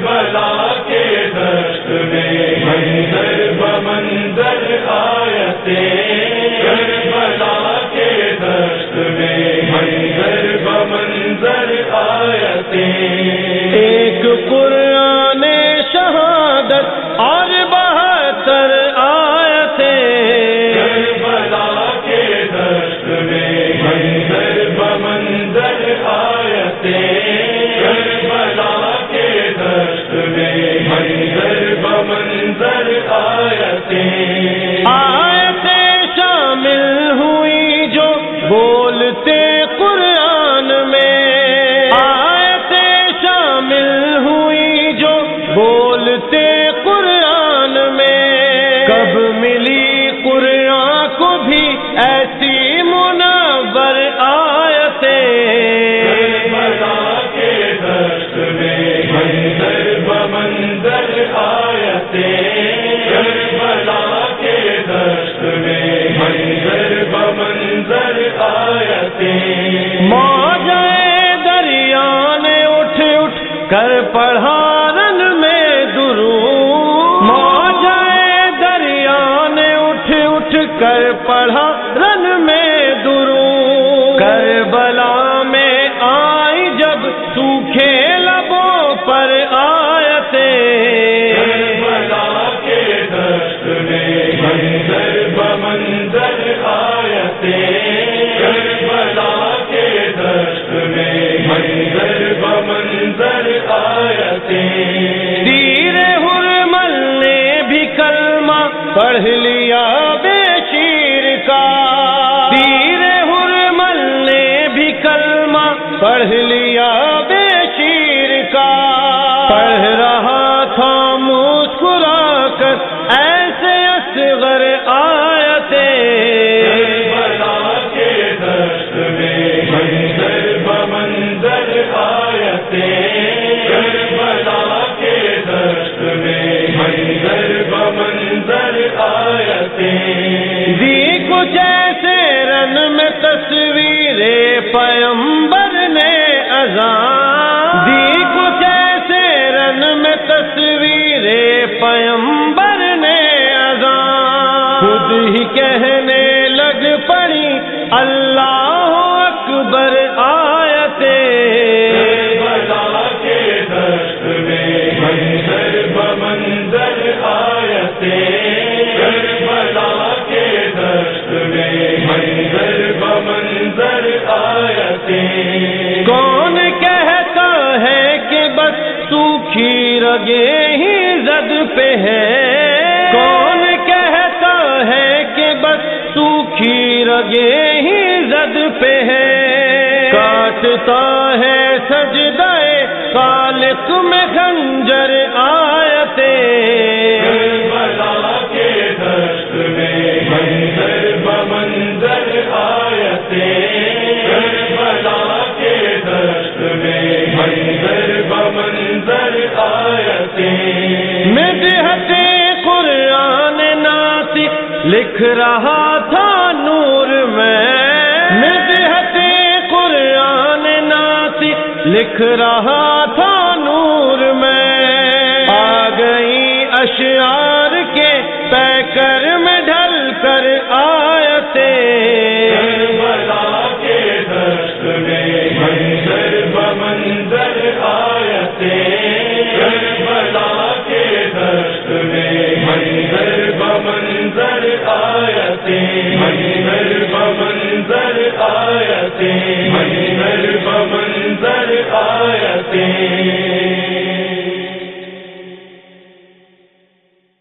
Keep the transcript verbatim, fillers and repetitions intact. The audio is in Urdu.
کربلا کے دشت میں منظر بمنظر آیتیں، کربلا کے دشت میں منظر بمنظر آیتیں، ایک قرآن شہادت اور بہتر آیتیں، کربلا کے دشت میں منظر بمنظر آیتیں، کربلا کے دشت میں منظر بمنظر آیتیں، آیتیں شامل ہوئی جو بولتے قرآن میں، آیتیں شامل ہوئی جو بولتے قرآن میں، کب ملی قرآن کو بھی ایسی منور آیتیں، کربلا کے دشت میں منظر بمنظر آیتیں، کربلا کے دشت میں منظر بمنظر آیتیں، موجے دریا نے اٹھ اٹھ کر پڑھا رن میں درود، موجے دریا نے اٹھ اٹھ کر پڑھا رن میں درود، کربلا میں آئی جب سوکھے لبوں پر آیتیں، کربلا کے دشت میں منظر بمنظر آیتیں، کربلا کے دشت میں منظر بمنظر آیتیں، تیر حرمل نے بھی کلمہ پڑھ لیا بے شیر کا، تیر حرمل نے بھی کلمہ پڑھ لیا بے شیر کا، پڑھ رہا تھا مسکرا کر ایسے اصغر آیتیں، کربلا کے دشت میں منظر بمنظر آیتیں، کربلا کے دشت میں منظر بمنظر آیتیں، دی کچھ ایسے رن میں تصویر پیمبر نے اذان، دی کچھ ایسے رن میں تصویر پیمبر نے اذان، خود ہی کہنے لگ پڑی اللہ اکبر آیتیں، کربلا کے دشت میں منظر بمنظر آیتیں، کربلا کے دشت میں منظر بمنظر آیتیں، کون کہتا ہے کہ بس سوکھی رگیں ہی زد پہ ہے، کون کہتا ہے کہ بس سوکھی رگیں ہی زد پہ ہے، کاٹتا ہے سجدائے خالق میں خنجر آیتیں، کربلا کے دشت میں منظر بمنظر آیتیں، کربلا کے دشت میں منظر بمنظر آیتیں، مدحت قرآن ناطق لکھ رہا تھا نور میں، مدحت قرآن ناطق لکھ رہا تھا نور میں، آ گئی اشعار کے پیکر میں ڈھل کر آیتیں، کربلا کے دشت میں منظر بمنظر آیتیں، کربلا کے دشت میں منظر بمنظر آیتیں، منظر بمنظر آیتیں، منظر بمنظر